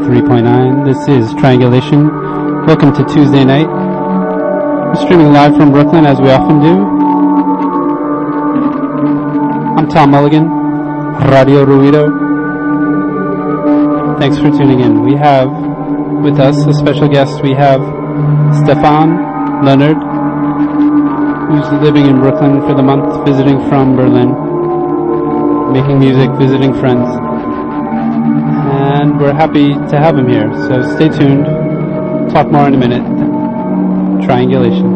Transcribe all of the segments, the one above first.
103.9. This is Triangulation. Welcome to Tuesday night. We're streaming live from Brooklyn as we often do. I'm Tom Mulligan, Radio Ruido. Thanks for tuning in. We have with us a special guest. We have Stefan Leonard, who's living in Brooklyn for the month, visiting from Berlin, making music, visiting friends. And we're happy to have him here. So stay tuned. Talk more in a minute. Triangulation.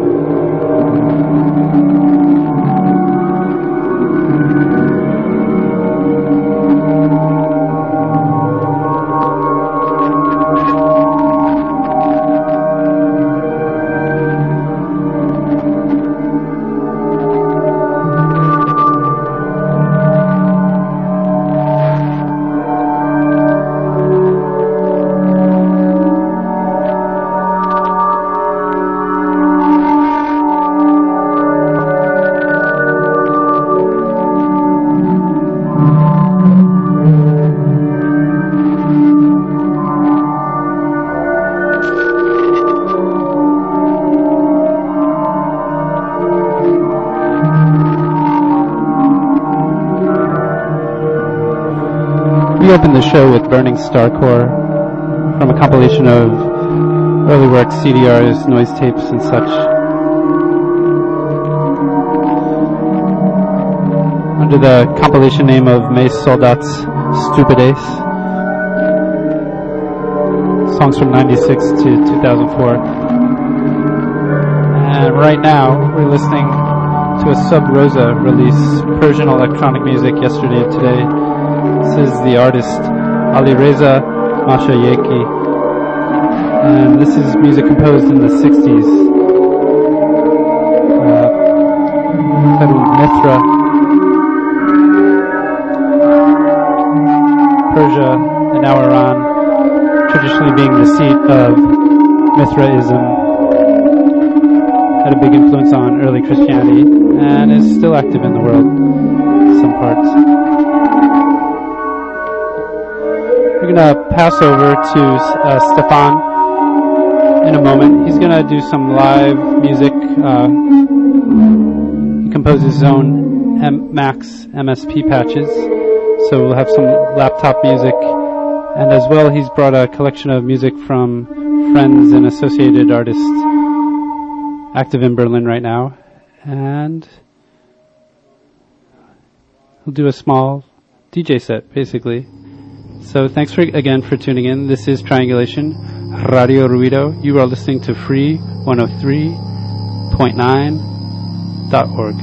We opened the show with Burning Starcore from a compilation of early work, CDRs, noise tapes, and such. Under the compilation name of Mes Soldats Stupides. Songs from 96 to 2004. And right now, we're listening to a Sub Rosa release, Persian electronic music, yesterday and today. This is the artist Ali Reza Mashayekhi, and this is music composed in the 60s. Mithra, Persia, and now Iran, traditionally being the seat of Mithraism, had a big influence on early Christianity and is still active in the world in some parts. We're going to pass over to Stefan in a moment. He's going to do some live music. He composes his own Max MSP patches, so we'll have some laptop music. And as well, he's brought a collection of music from friends and associated artists active in Berlin right now. And he'll do a small DJ set, basically. So thanks again for tuning in. This is Triangulation, Radio Ruido. You are listening to Free 103.9.org.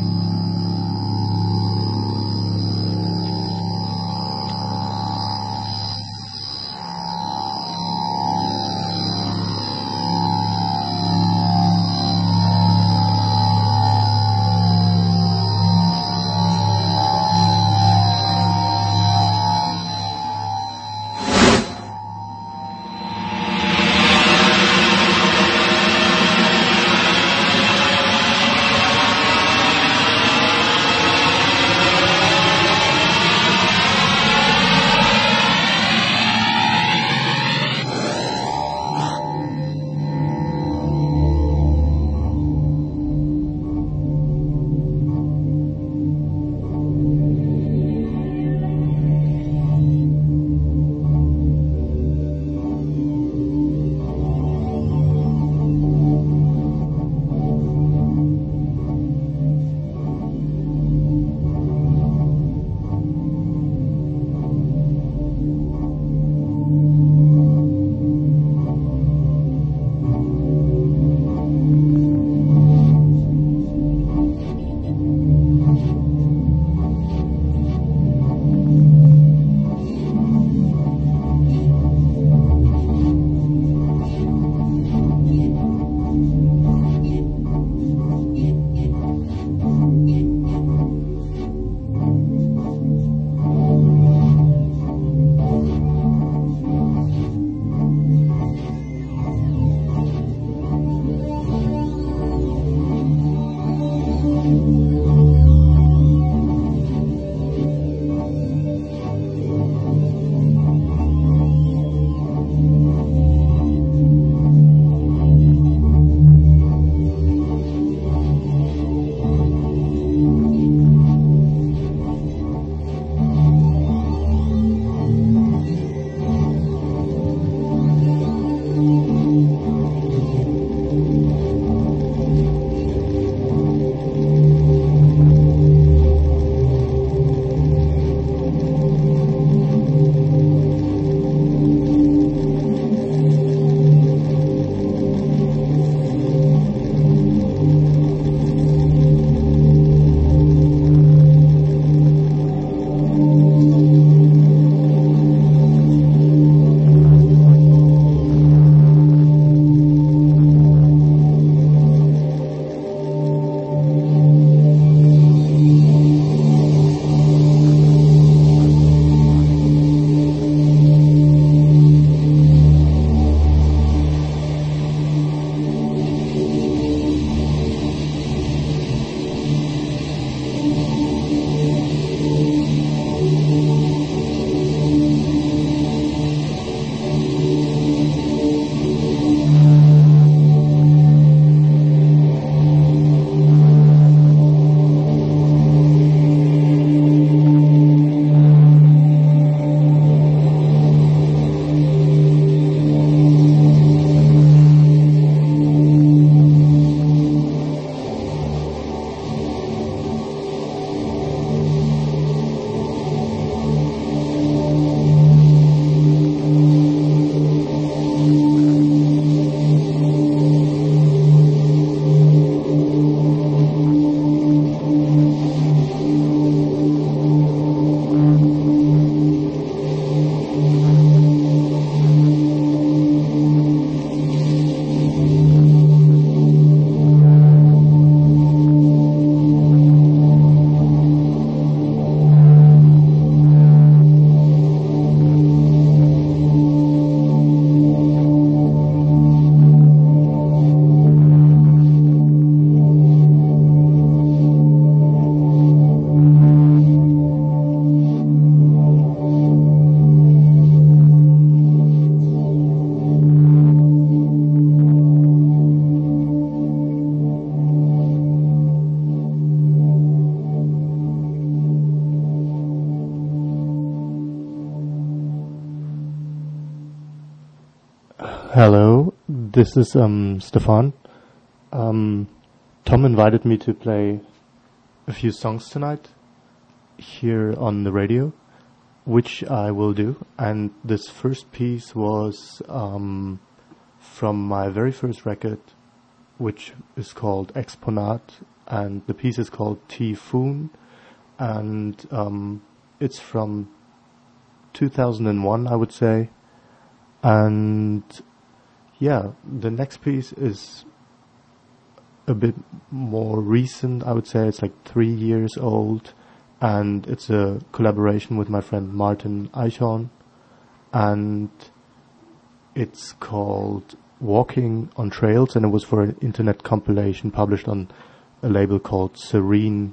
This is Stefan. Tom invited me to play a few songs tonight here on the radio, which I will do. And this first piece was from my very first record, which is called Exponat, and the piece is called Typhoon, and it's from 2001, I would say. And yeah, the next piece is a bit more recent, I would say. It's like 3 years old, and it's a collaboration with my friend Martin Eichhorn, and it's called Walking on Trails, and it was for an internet compilation published on a label called Serene,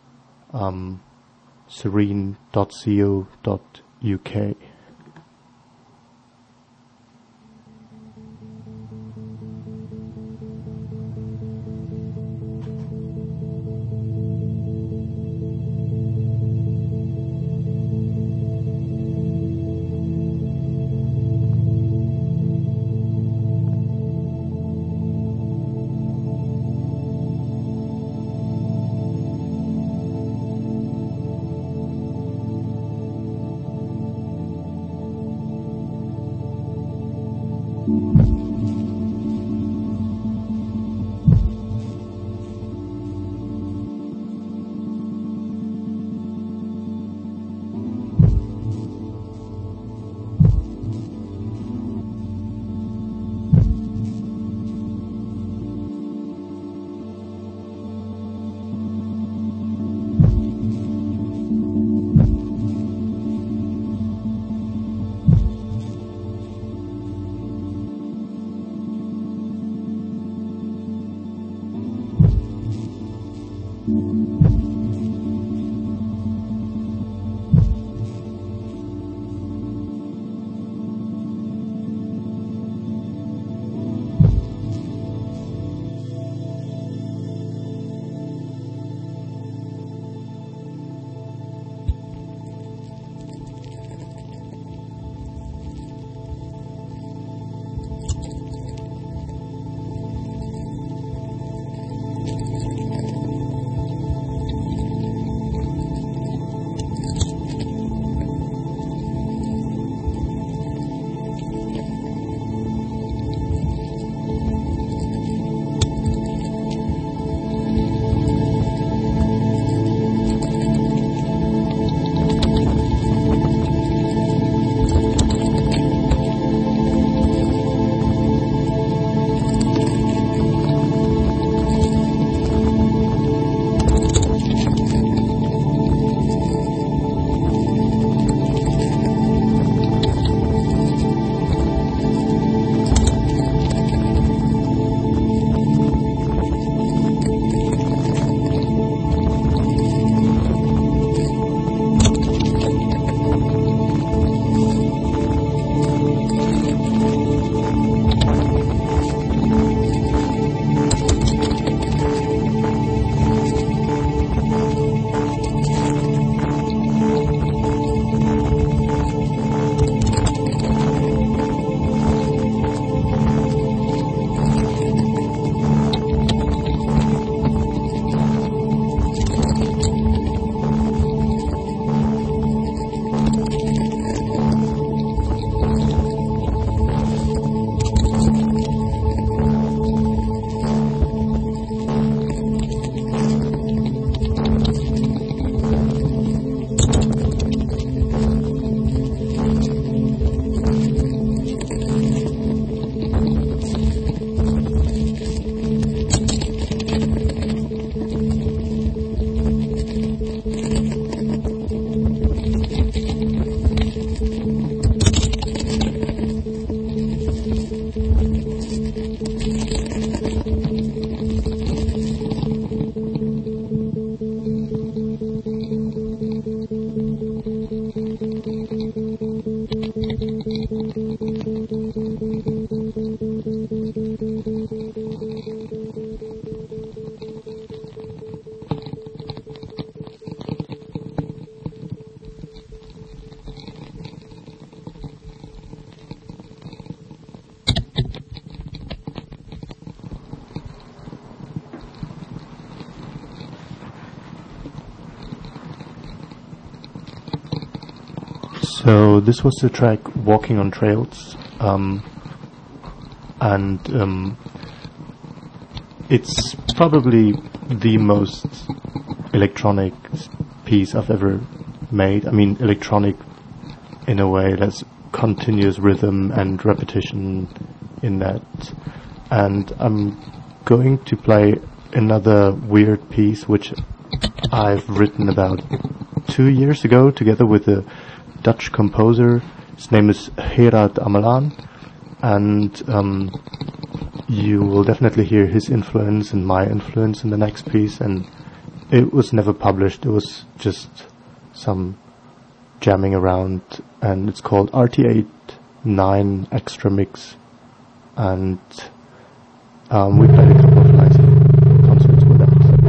serene.co.uk. So this was the track Walking on Trails, and it's probably the most electronic piece I've ever made. I mean, electronic in a way that's continuous rhythm and repetition in that. And I'm going to play another weird piece which I've written about 2 years ago together with a Dutch composer. His name is Gerard Amalaan, and you will definitely hear his influence and my influence in the next piece. And it was never published, it was just some jamming around, and it's called RT89 Extra Mix, and we played a couple of nights of concerts with that.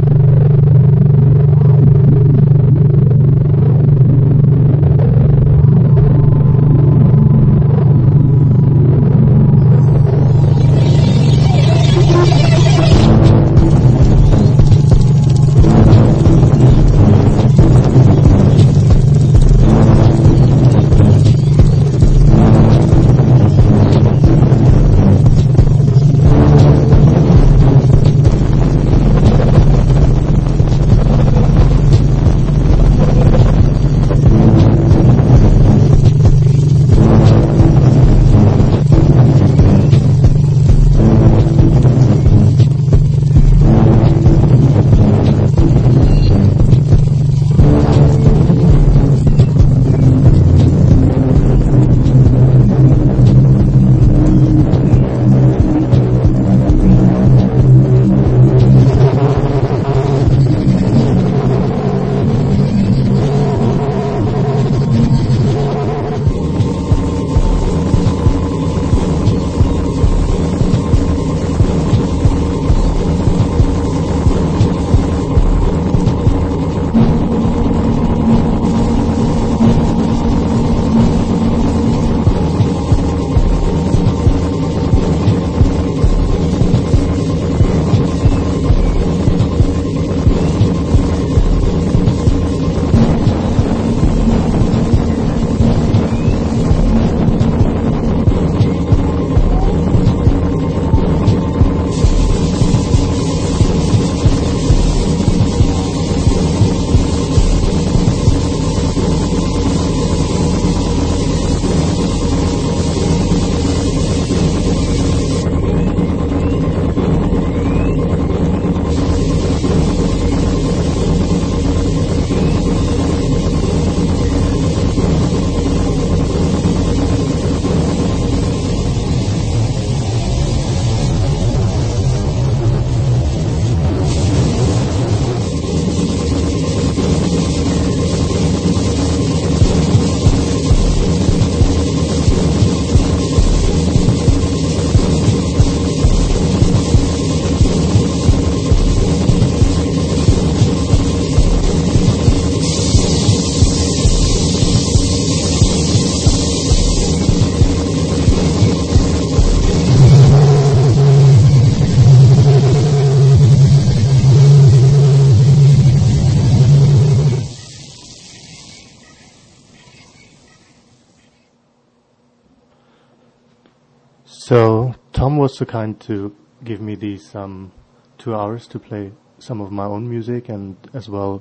So Tom was so kind to give me these 2 hours to play some of my own music, and as well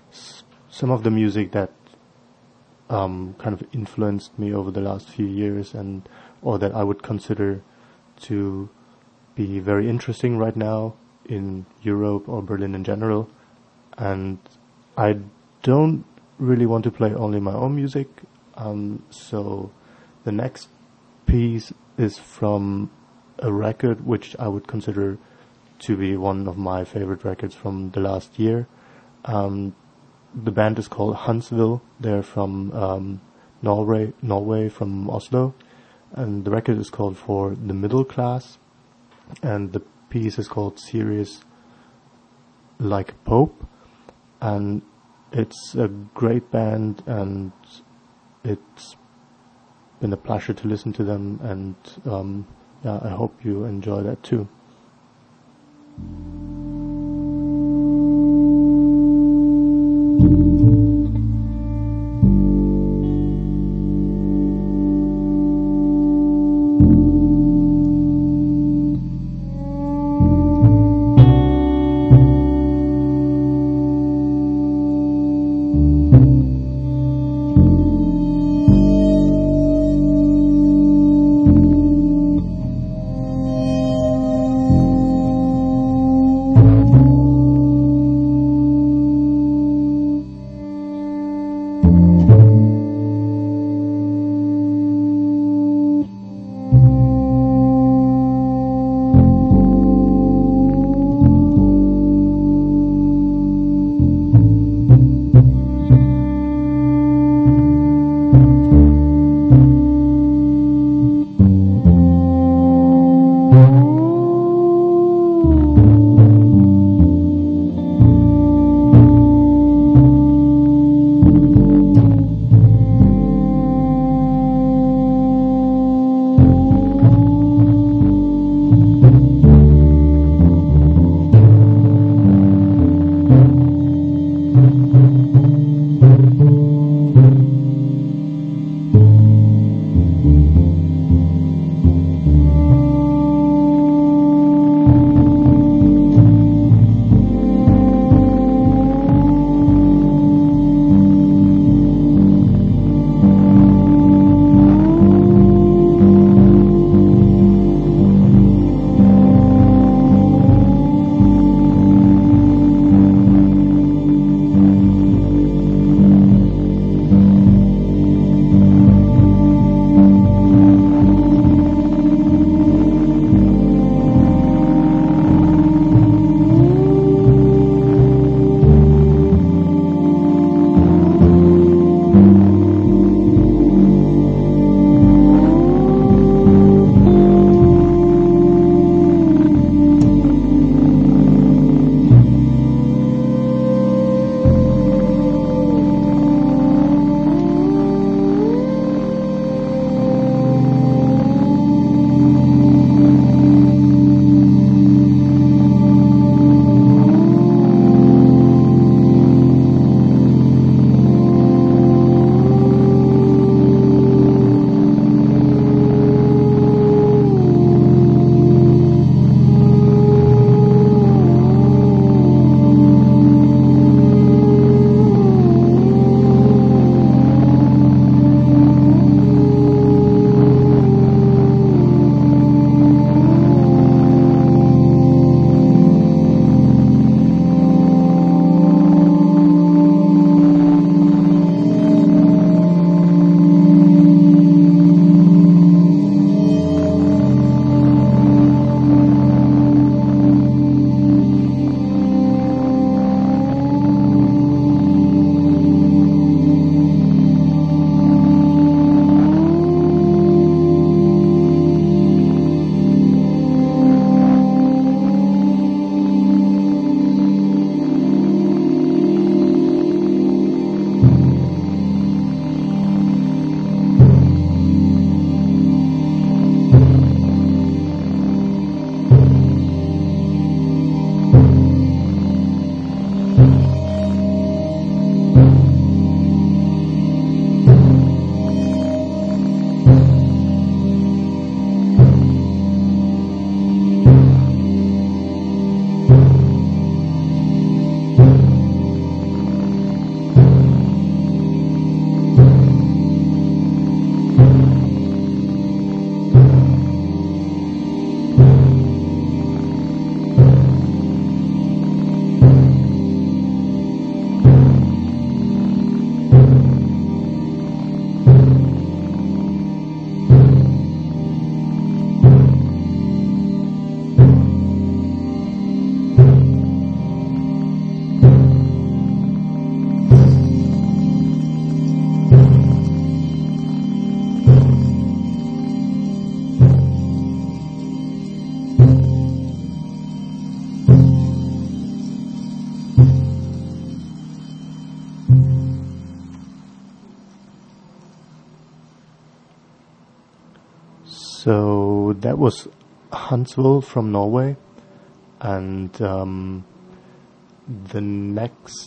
some of the music that kind of influenced me over the last few years, and or that I would consider to be very interesting right now in Europe or Berlin in general. And I don't really want to play only my own music, so the next piece is from a record which I would consider to be one of my favorite records from the last year. The band is called Huntsville. They're from Norway, from Oslo, and the record is called For the Middle Class, and the piece is called Serious Like Pope, and it's a great band, and it's been a pleasure to listen to them, and I hope you enjoy that too. So that was Huntsville from Norway, and the next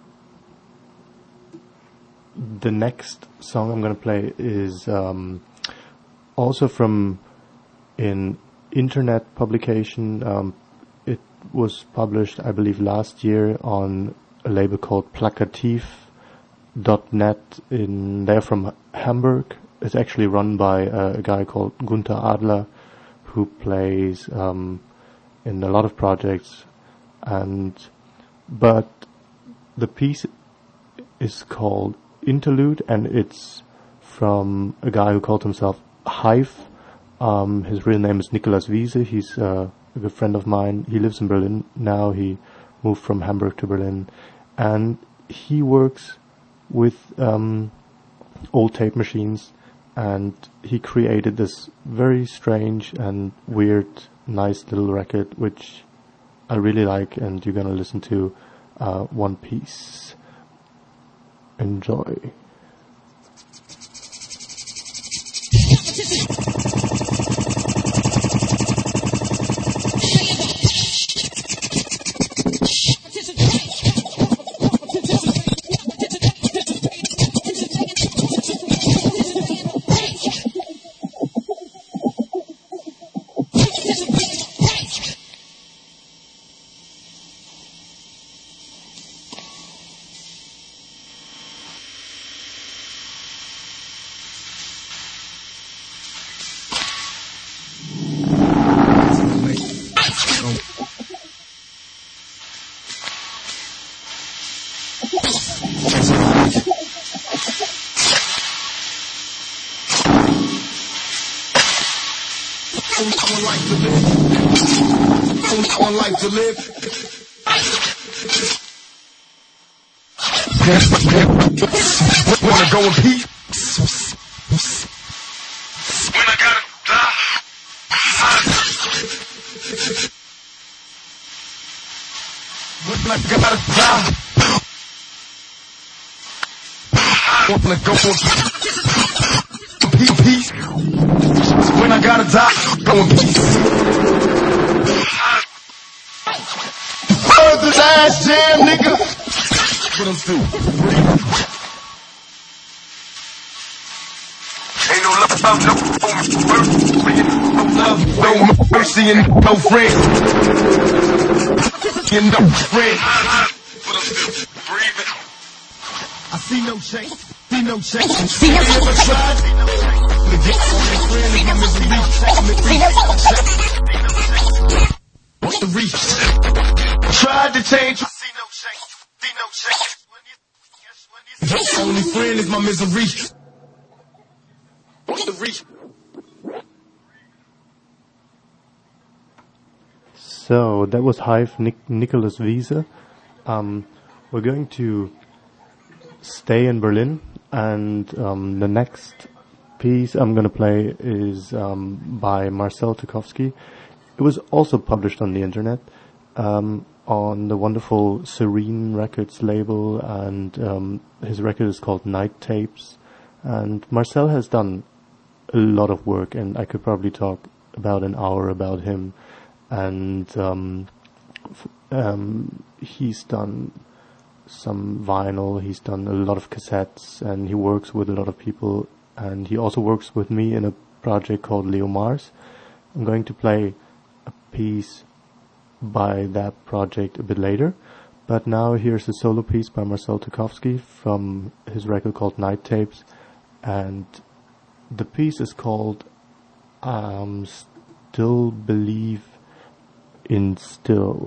song I'm going to play is also from an internet publication. It was published, I believe, last year on a label called Plakativ.net. They're from Hamburg. It's actually run by a guy called Gunther Adler, who plays in a lot of projects. But the piece is called Interlude, and it's from a guy who called himself Hive. His real name is Nikolaus Wiese. He's a good friend of mine. He lives in Berlin now. He moved from Hamburg to Berlin, and he works with old tape machines, and he created this very strange and weird, nice little record, which I really like, and you're gonna listen to one piece. Enjoy. One life to live. Wanna go in peace? When I gotta die. When I gotta die. Wanna go in peace? When I gotta die, go in peace. This ass jam, nigga. What I'm through. Ain't no love, no mercy, and no friend. And no friend. What I'm through. Breathing. I see no change. See no change. See no change. Never tried. To get my friend in my misery. What's the reach? Tried to change. See no change. See no change. Your only friend is my misery. What's the reach? So that was Hive, Nikolaus Wiese. We're going to stay in Berlin, and the next piece I'm going to play is by Marcel Tukowski. It was also published on the internet, on the wonderful Serene Records label, and his record is called Night Tapes. And Marcel has done a lot of work, and I could probably talk about an hour about him. And he's done some vinyl, he's done a lot of cassettes, and he works with a lot of people, and he also works with me in a project called Leo Mars. I'm going to play a piece by that project a bit later, but now here's a solo piece by Marcel Tukowski from his record called Night Tapes, and the piece is called Still Believe in Still.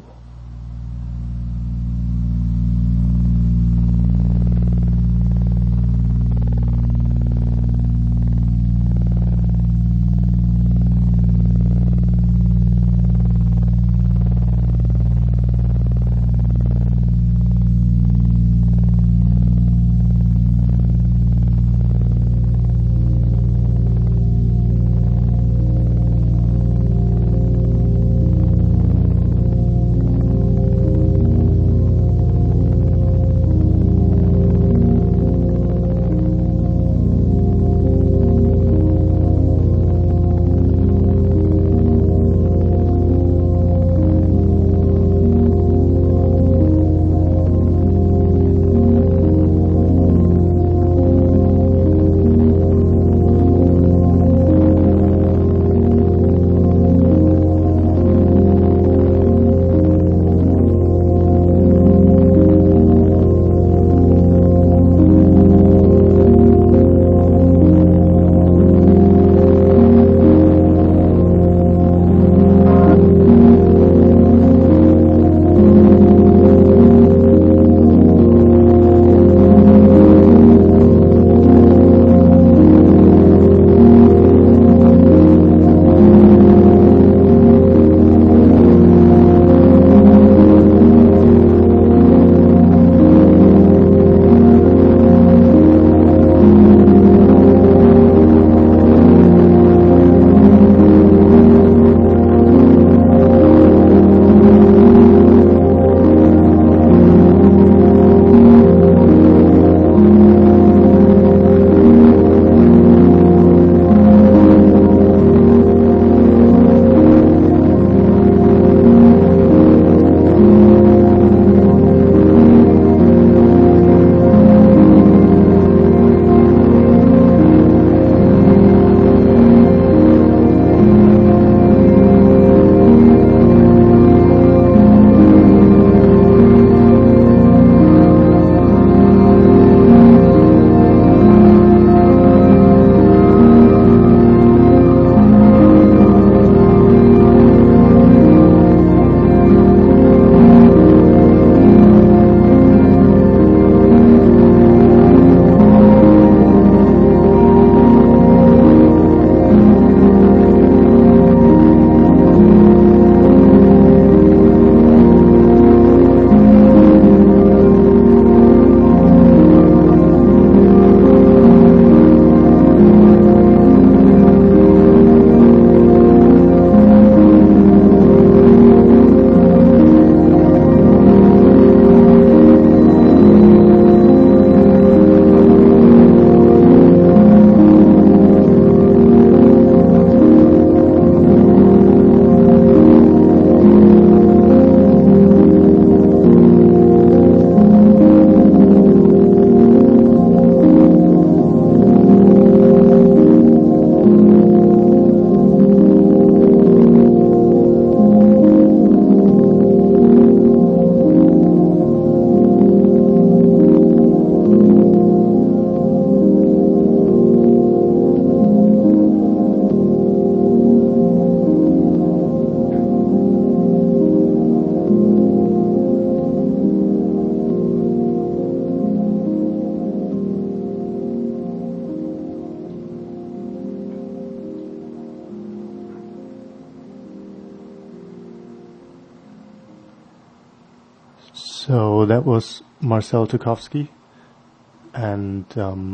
So that was Marcel Tukowski, and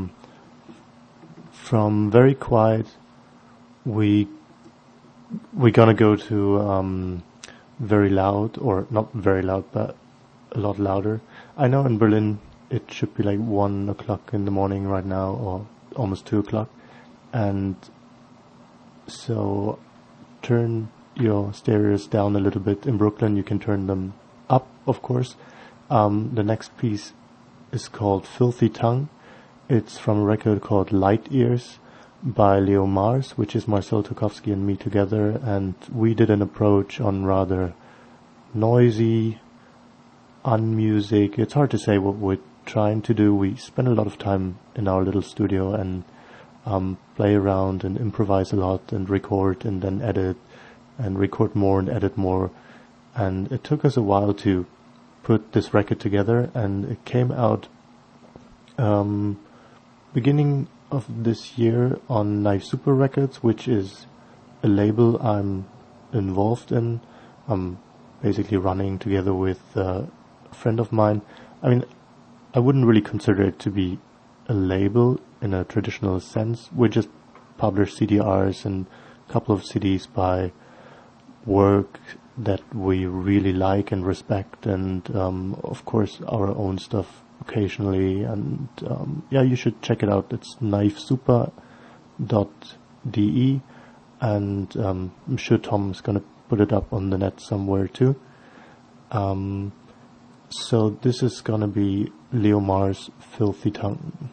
from Very Quiet, we're gonna go to Very Loud, or not very loud, but a lot louder. I know in Berlin it should be like 1 o'clock in the morning right now, or almost 2 o'clock, and so turn your stereos down a little bit. In Brooklyn you can turn them up, of course. The next piece is called Filthy Tongue. It's from a record called Light Ears by Leo Mars, which is Marcel Tukowski and me together, and we did an approach on rather noisy, unmusic. It's hard to say what we're trying to do. We spend a lot of time in our little studio and play around and improvise a lot and record and then edit and record more and edit more. And it took us a while to put this record together, and it came out beginning of this year on Knife Super Records, which is a label I'm involved in. I'm basically running together with a friend of mine. I mean, I wouldn't really consider it to be a label in a traditional sense. We just publish CDRs and a couple of CDs by work that we really like and respect, and of course our own stuff occasionally. And yeah, you should check it out. It's knifesuper.de, and I'm sure Tom's gonna put it up on the net somewhere too. So this is gonna be Leo Mars' Filthy Tongue.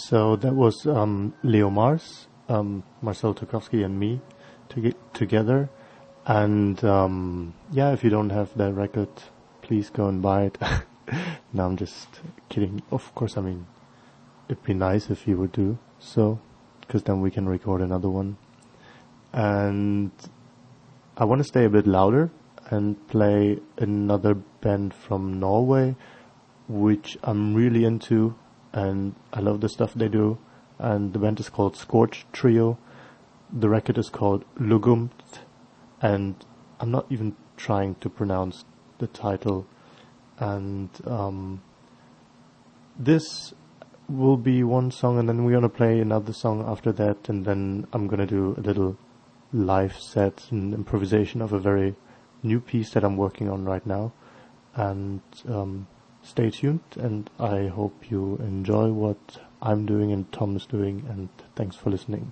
So that was Leo Mars, Marcel Tarkowski and me together. And yeah, if you don't have that record, please go and buy it. No, I'm just kidding. Of course, I mean, it'd be nice if you would do so, because then we can record another one. And I want to stay a bit louder and play another band from Norway, which I'm really into, and I love the stuff they do. And the band is called Scorch Trio. The record is called Lugumt, and I'm not even trying to pronounce the title. And this will be one song, and then we're gonna play another song after that, and then I'm gonna do a little live set and improvisation of a very new piece that I'm working on right now. And stay tuned, and I hope you enjoy what I'm doing and Tom is doing, and thanks for listening.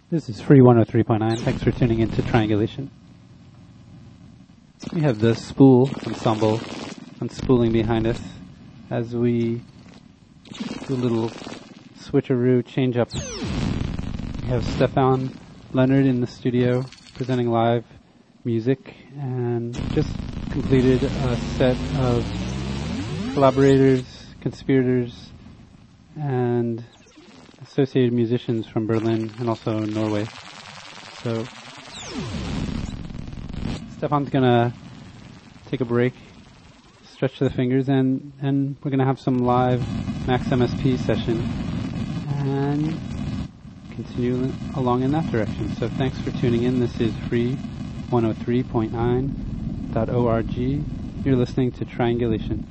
This is Free 103.9. Thanks for tuning in to Triangulation. We have the Spool ensemble unspooling behind us as we do a little switcheroo change up. We have Stefan Leonard in the studio presenting live music and just completed a set of collaborators, conspirators, and associated musicians from Berlin and also Norway. So Stefan's gonna take a break, stretch the fingers, and we're gonna have some live Max MSP session and continue along in that direction. So thanks for tuning in. This is Free 103.9.org. You're listening to Triangulation.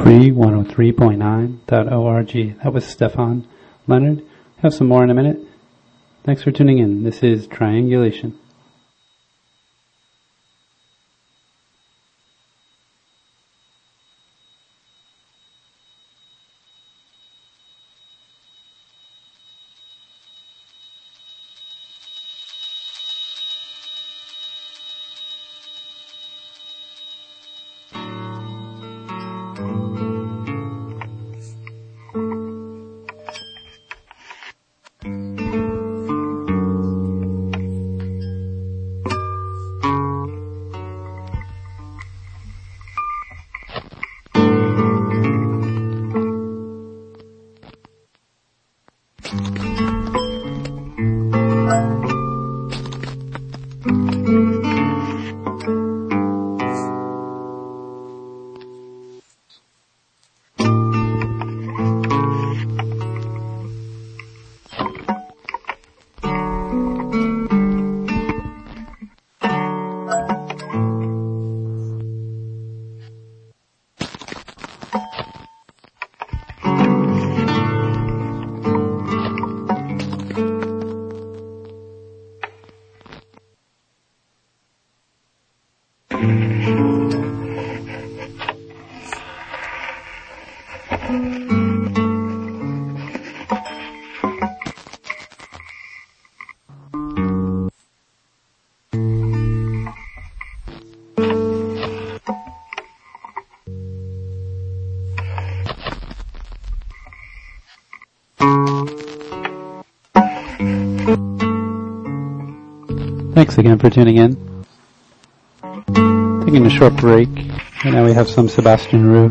free103.9.org. That was Stefan Leonard. Have some more in a minute. Thanks for tuning in. This is Triangulation. Thanks again for tuning in. Taking a short break, and now we have some Sebastian Roux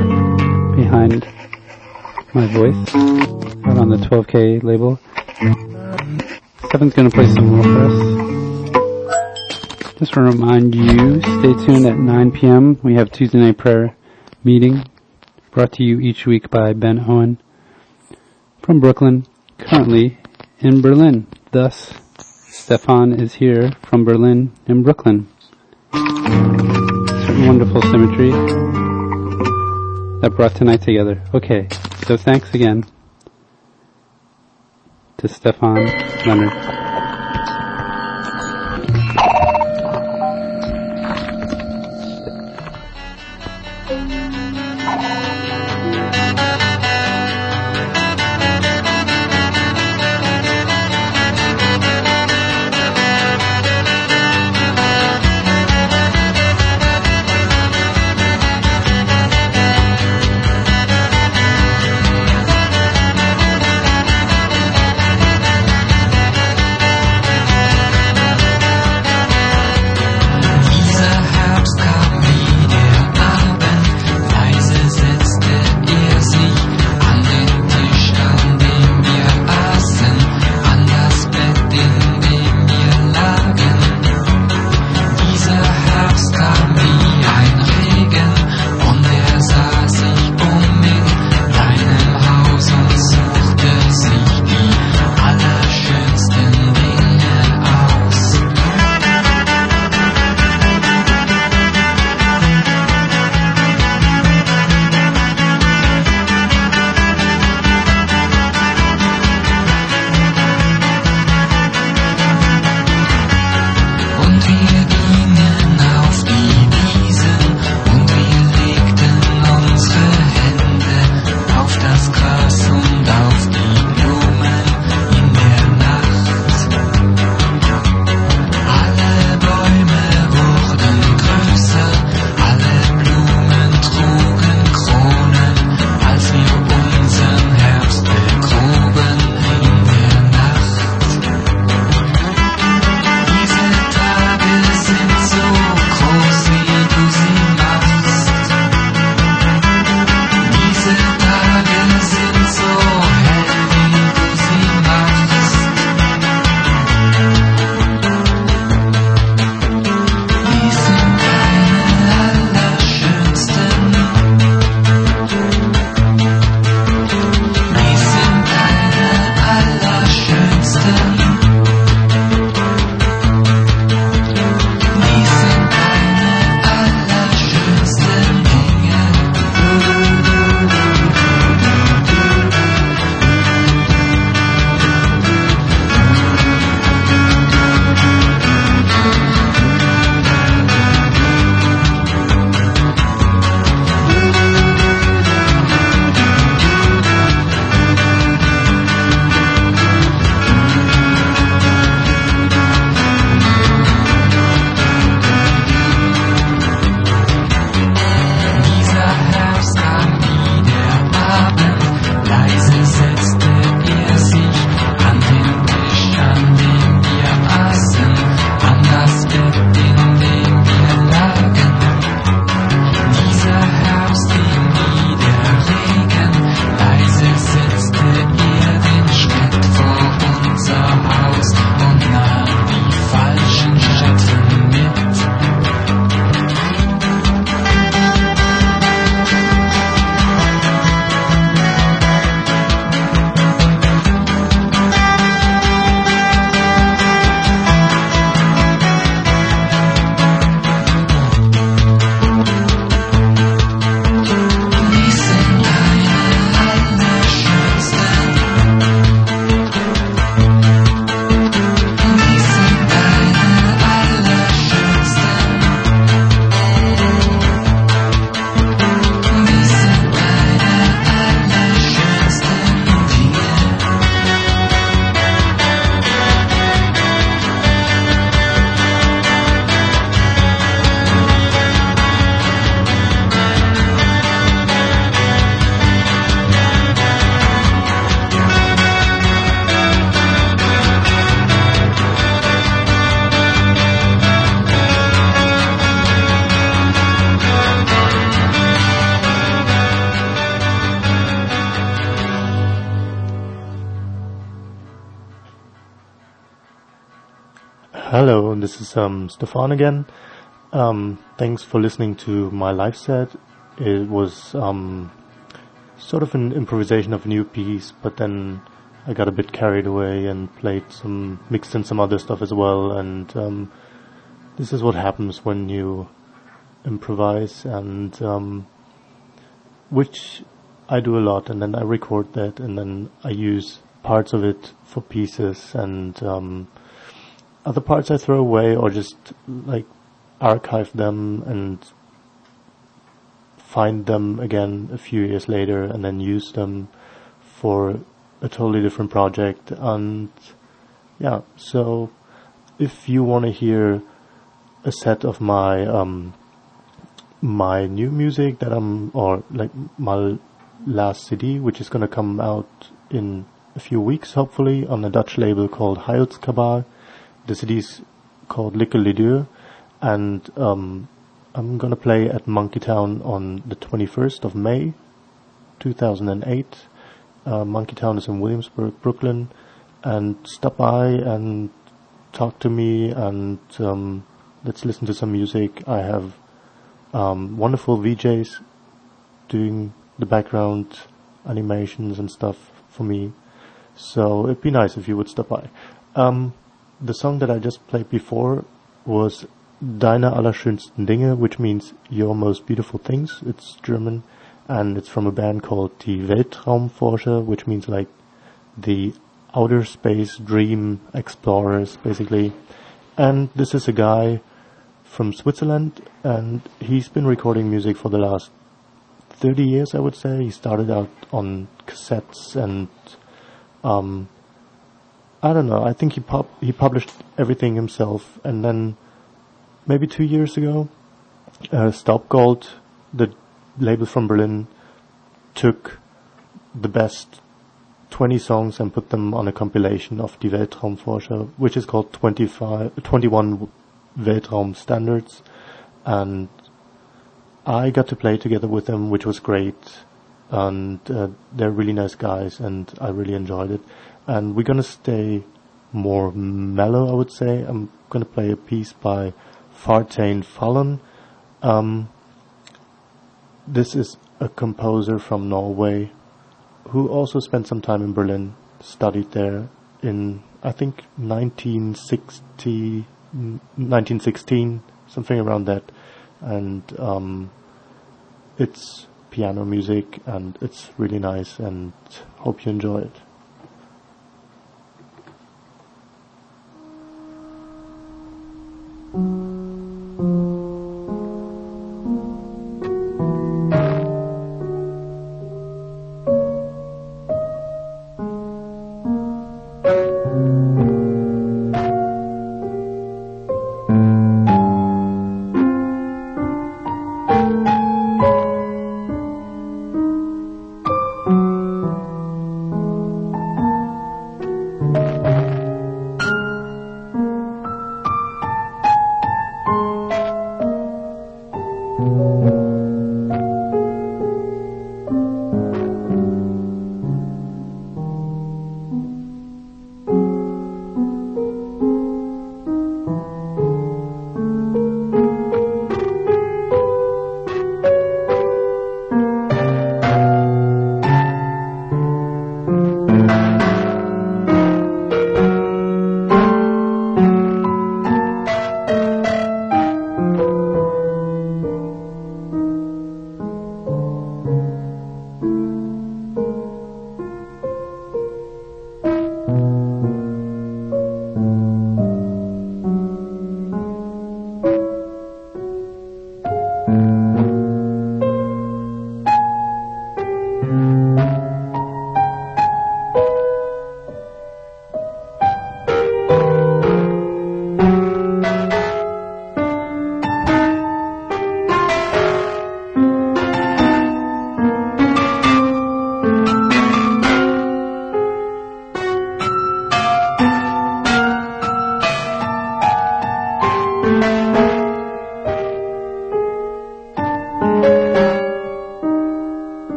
behind my voice out on the 12K label. Seven's going to play some more for us. Just to remind you, stay tuned at 9 p.m. We have Tuesday Night Prayer meeting brought to you each week by Ben Owen from Brooklyn, currently in Berlin. Thus, Stefan is here from Berlin in Brooklyn. Some wonderful symmetry that brought tonight together. Okay, so thanks again to Stefan Leonard. Hello, this is Stefan again. Thanks for listening to my live set. It was sort of an improvisation of a new piece, but then I got a bit carried away and mixed in some other stuff as well. And this is what happens when you improvise, and which I do a lot. And then I record that, and then I use parts of it for pieces, and other parts I throw away or just like archive them and find them again a few years later and then use them for a totally different project. And yeah, so if you want to hear a set of my my new music or like my last CD, which is gonna come out in a few weeks hopefully on a Dutch label called Heilskabar. The CD is called Liquor Lidur, and I'm gonna play at Monkey Town on the 21st of May, 2008. Monkey Town is in Williamsburg, Brooklyn, and stop by and talk to me, and let's listen to some music. I have wonderful VJs doing the background animations and stuff for me, so it'd be nice if you would stop by. The song that I just played before was Deine allerschönsten Dinge, which means Your Most Beautiful Things. It's German, and it's from a band called Die Weltraumforscher, which means like the outer space dream explorers, basically. And this is a guy from Switzerland, and he's been recording music for the last 30 years, I would say. He started out on cassettes and I don't know, I think he published everything himself, and then maybe 2 years ago, Staubgold, the label from Berlin, took the best 20 songs and put them on a compilation of Die Weltraumforscher, which is called 21 Weltraum Standards, and I got to play together with them, which was great, and they're really nice guys, and I really enjoyed it. And we're gonna stay more mellow, I would say. I'm gonna play a piece by Fartein Fallon. This is a composer from Norway who also spent some time in Berlin, studied there in, I think, 1916, something around that. And it's piano music, and it's really nice, and hope you enjoy it.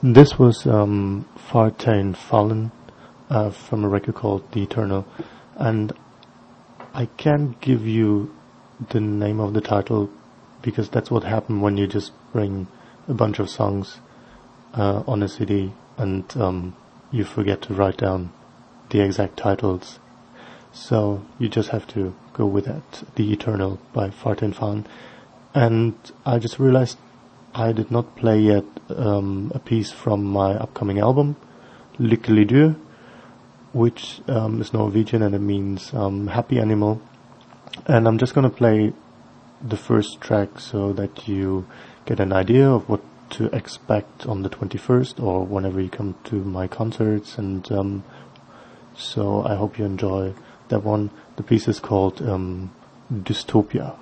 This was Fartain Fallen from a record called The Eternal, and I can't give you the name of the title because that's what happened when you just bring a bunch of songs on a CD and you forget to write down the exact titles. So you just have to go with that. The Eternal by Fartain Fallen. And I just realized I did not play yet a piece from my upcoming album, Lykkelig Dyr, which is Norwegian and it means happy animal. And I'm just going to play the first track so that you get an idea of what to expect on the 21st or whenever you come to my concerts. And so I hope you enjoy that one. The piece is called Dystopia.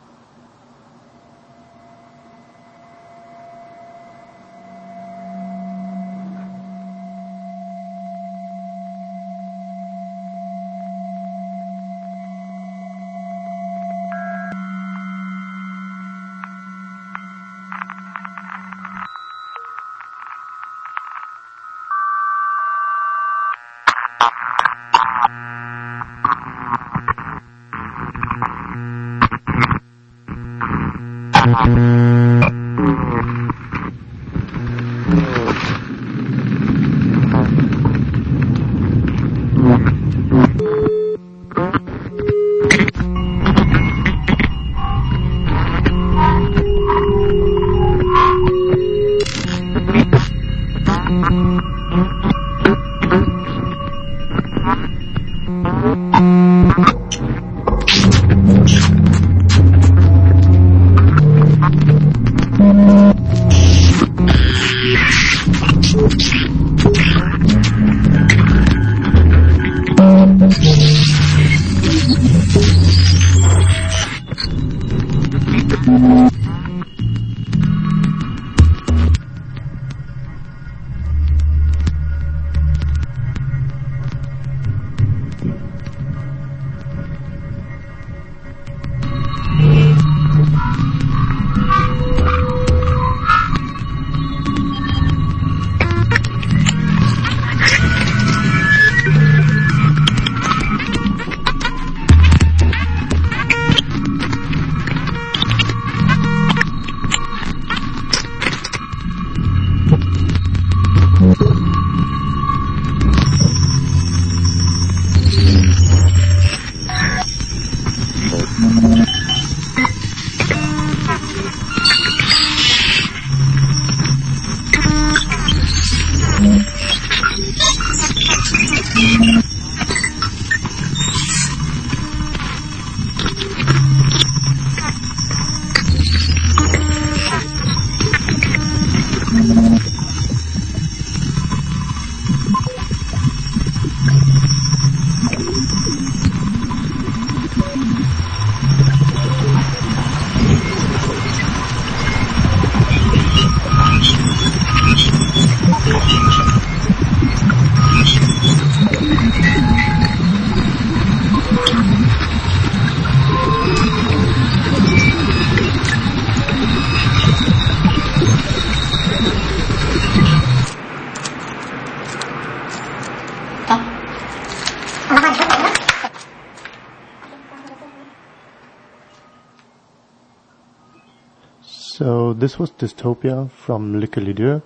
So this was Dystopia from Lykkelig Dyr,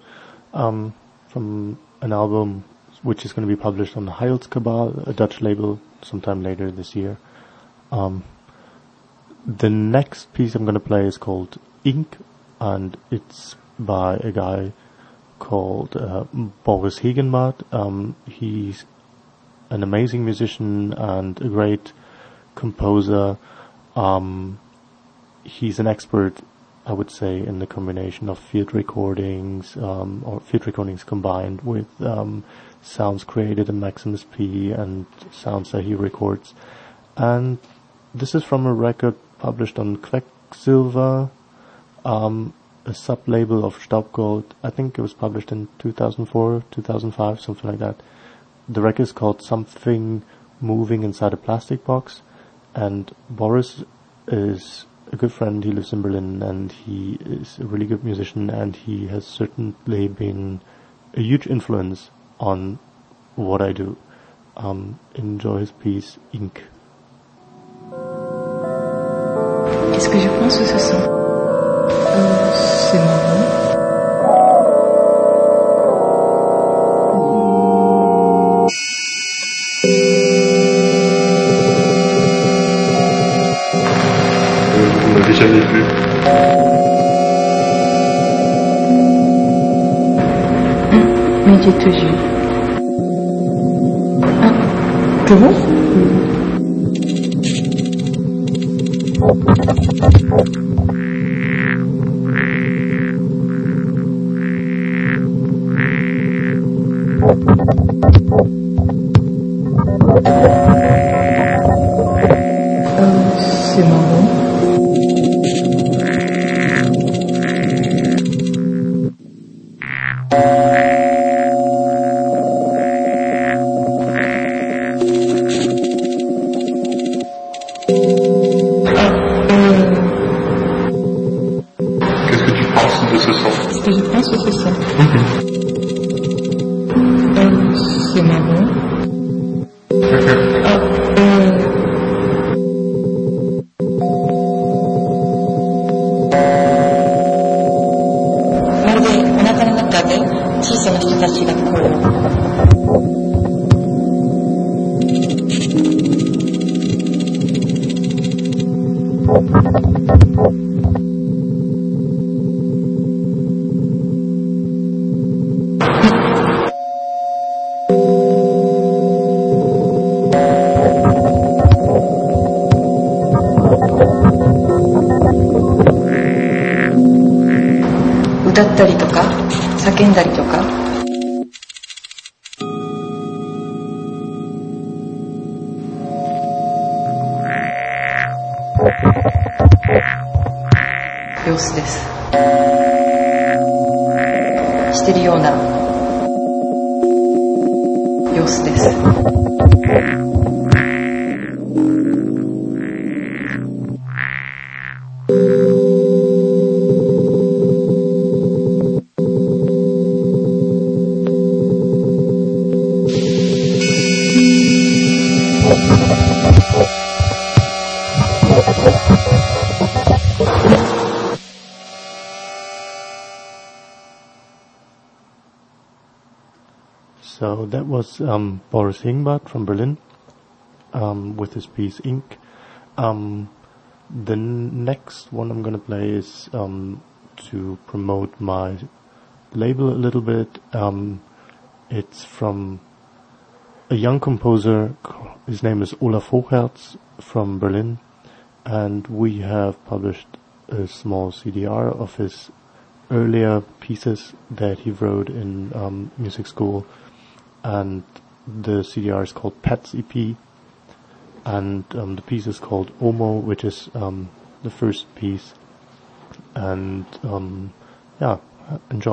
from an album which is going to be published on Heilskabal, a Dutch label, sometime later this year. The next piece I'm going to play is called Ink, and it's by a guy called Boris Hegenbart. He's an amazing musician and a great composer. He's an expert, I would say, in the combination of field recordings, or field recordings combined with sounds created in Maximus P and sounds that he records. And this is from a record published on Quecksilver, a sub-label of Staubgold. I think it was published in 2004, 2005, something like that. The record is called Something Moving Inside a Plastic Box, and Boris is a good friend. He lives in Berlin and he is a really good musician, and he has certainly been a huge influence on what I do. Enjoy his piece, Ink. Qu'est-ce que je pense ou ce son? C'est marrant. Vous m'avez jamais vu. Mais j'ai toujours. Ah, c'est bon? C'est marrant. Qu'est-ce que tu penses de ce son? Ce que je pense que c'est ça. C'est marrant.歌ったりとか叫んだりとか様子ですしてるような様子です So that was Boris Hingbart from Berlin with his piece Ink. The next one I'm going to play is to promote my label a little bit. It's from a young composer. His name is Olaf Hochherz from Berlin, and we have published a small CDR of his earlier pieces that he wrote in music school. And the CDR is called Pets EP, and the piece is called Omo, which is the first piece. And yeah, enjoy.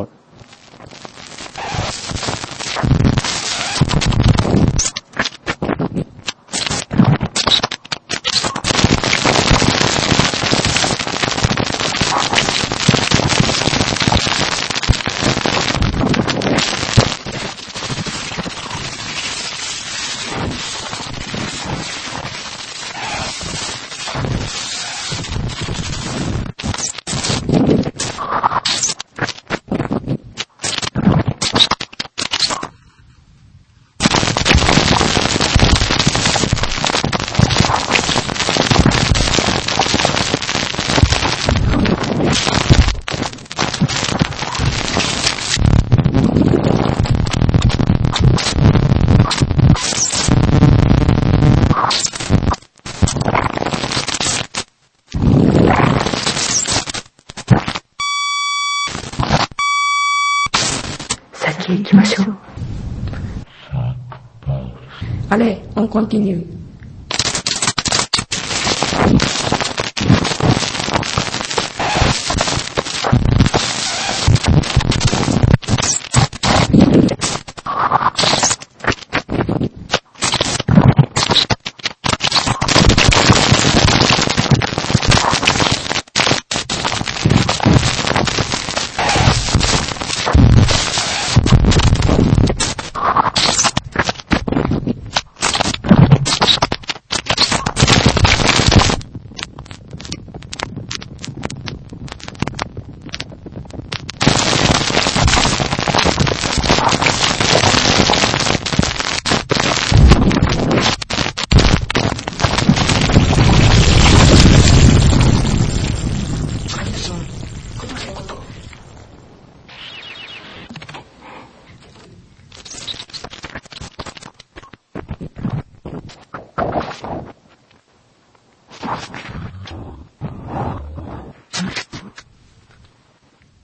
Allez, on continue.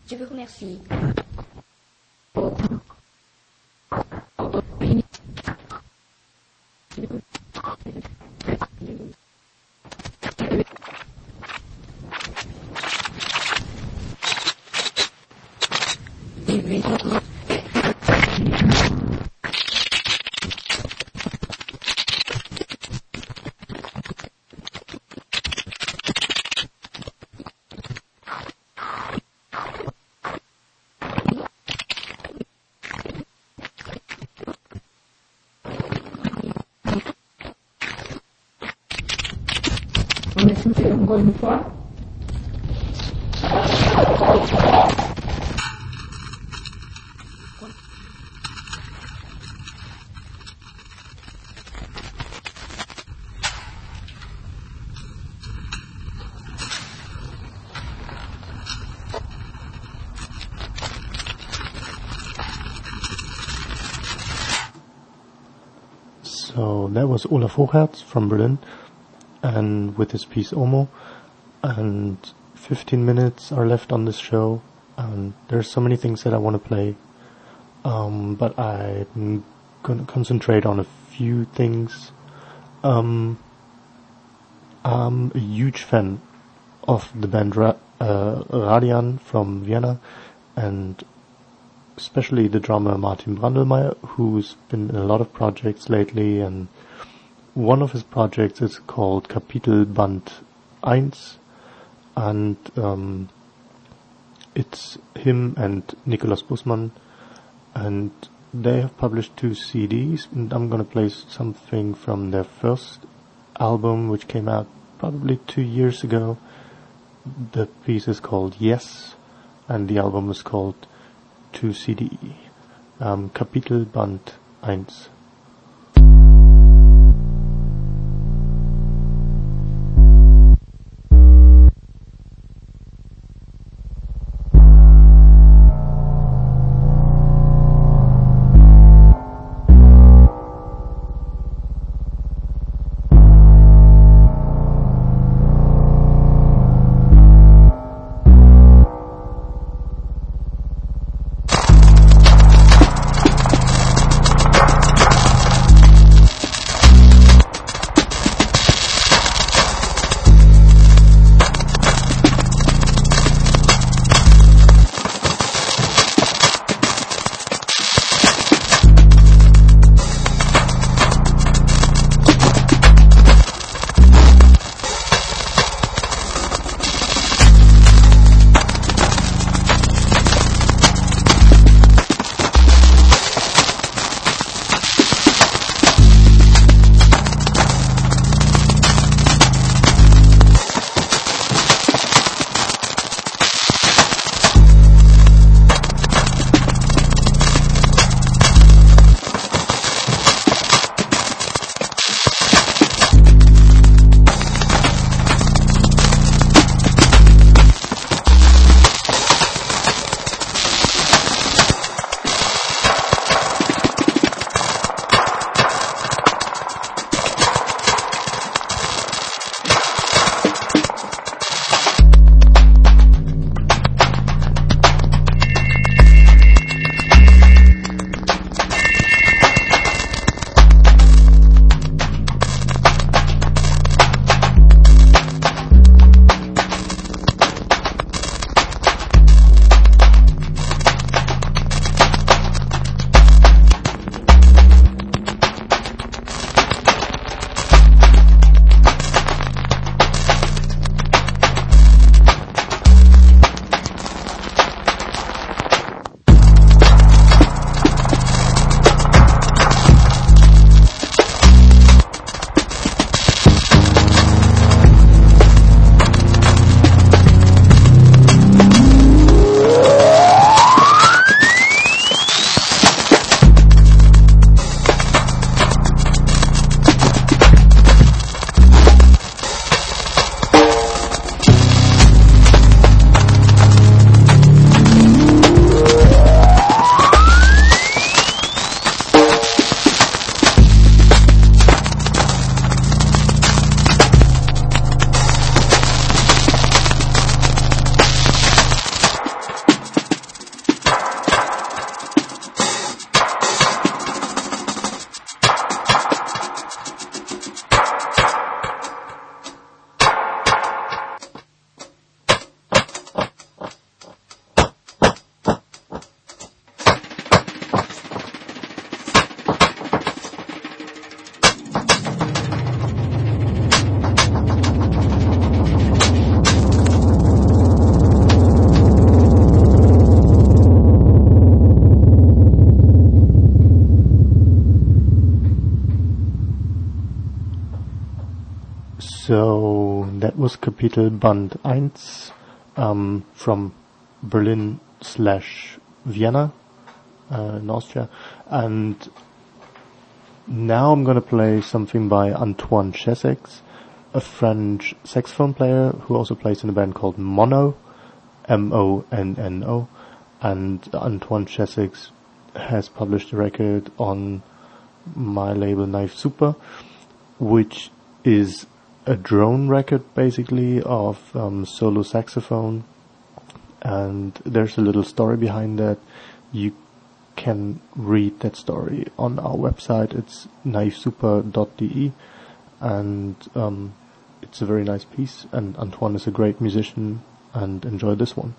Je vous remercie. On écoute encore une fois. So that was Olaf Hochherz from Berlin, and with his piece Omo, and 15 minutes are left on this show, and there's so many things that I want to play, but I'm gonna concentrate on a few things. I'm a huge fan of the band Radian from Vienna, and especially the drummer Martin Brandelmeier, who's been in a lot of projects lately, and one of his projects is called Kapitel Band 1, and it's him and Nikolaus Bussmann, and they have published 2 CDs, and I'm gonna play something from their first album, which came out probably 2 years ago. The piece is called Yes, and the album is called 2 CD, Kapitel Band 1. That was Kapitel Band 1 from Berlin/Vienna in Austria. And now I'm going to play something by Antoine Chessex, a French saxophone player who also plays in a band called Monno, Monno. And Antoine Chessex has published a record on my label Knife Super, which is a drone record basically of solo saxophone, and there's a little story behind that. You can read that story on our website. It's knifesuper.de, and it's a very nice piece, and Antoine is a great musician, and enjoy this one.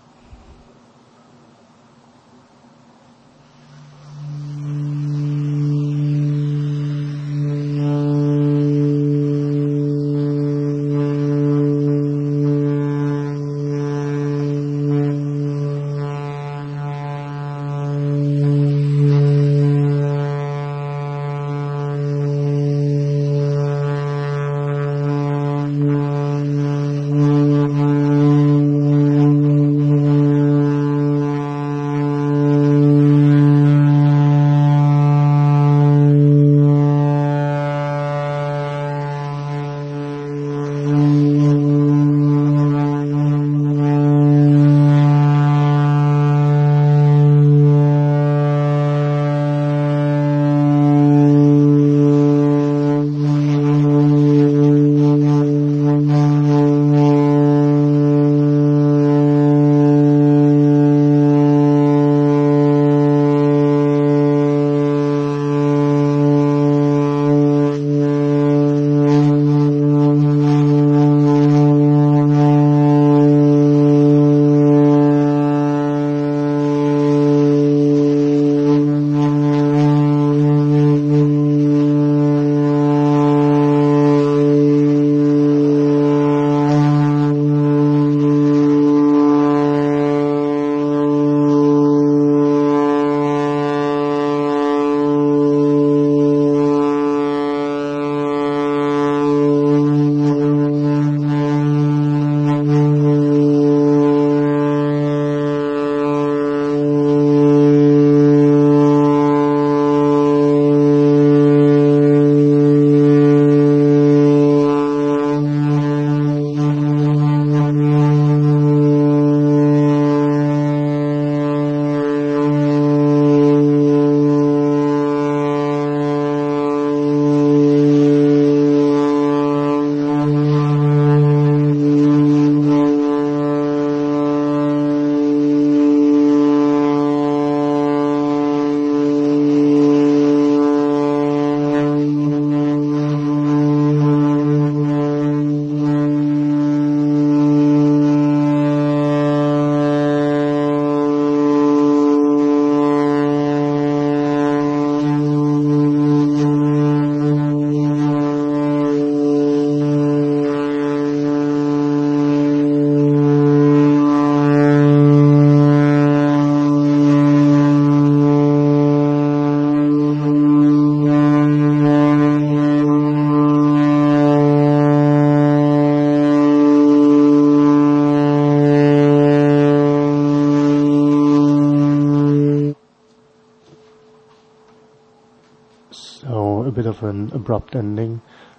An abrupt ending.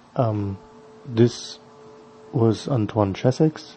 This was Antoine Chessex,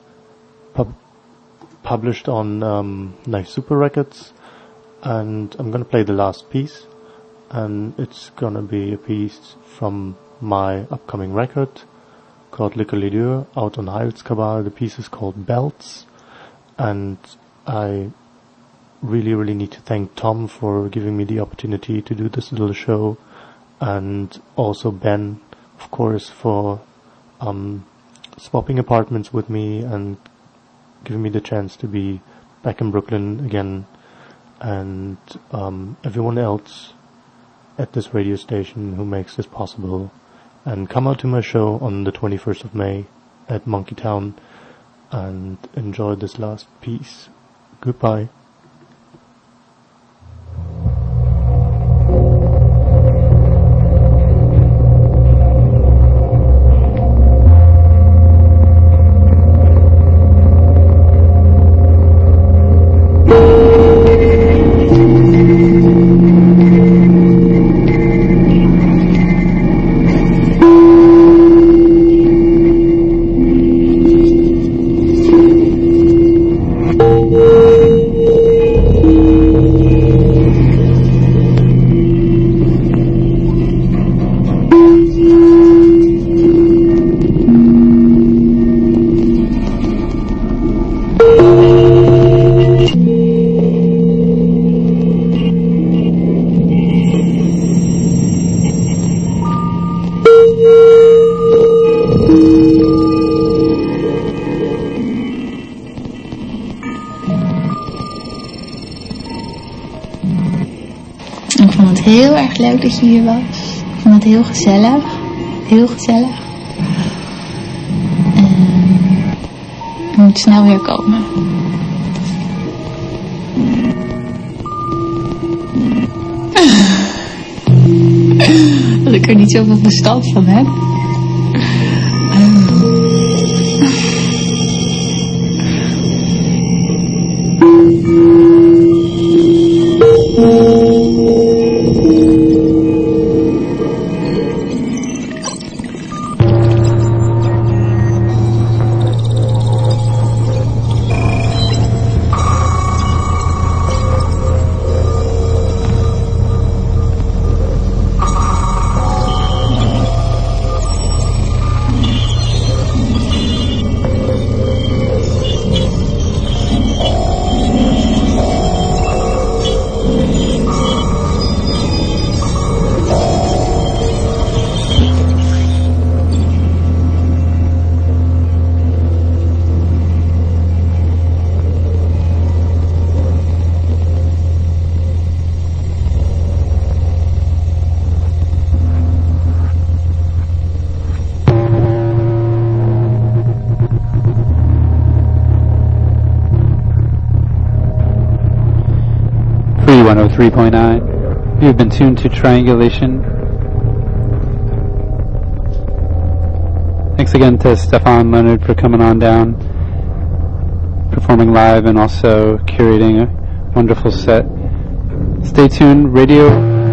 published on Knife Super Records, and I'm gonna play the last piece, and it's gonna be a piece from my upcoming record called Liquor Lidur, out on Heilskabal. The piece is called Belts, and I really need to thank Tom for giving me the opportunity to do this little show, and also Ben, of course, for swapping apartments with me and giving me the chance to be back in Brooklyn again, and everyone else at this radio station who makes this possible. And come out to my show on the 21st of May at Monkey Town and enjoy this last piece. Goodbye. vond het heel erg leuk dat je hier was. Ik vond het heel gezellig. Heel gezellig. Je moet snel weer komen. Dat ik er niet zoveel verstand van heb. Free 103.9. You've been tuned to Triangulation. Thanks again to Stefan Leonard for coming on down, performing live and also curating a wonderful set. Stay tuned, Radio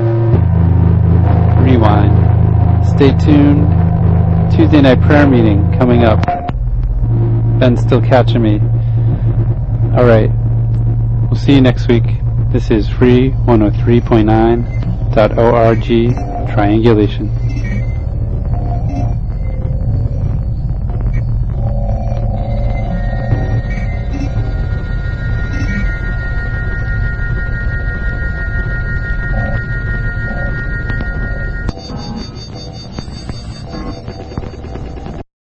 Rewind. Stay tuned, Tuesday night prayer meeting coming up. Ben's still catching me. Alright, we'll see you next week. This is Free 103.9.org Triangulation.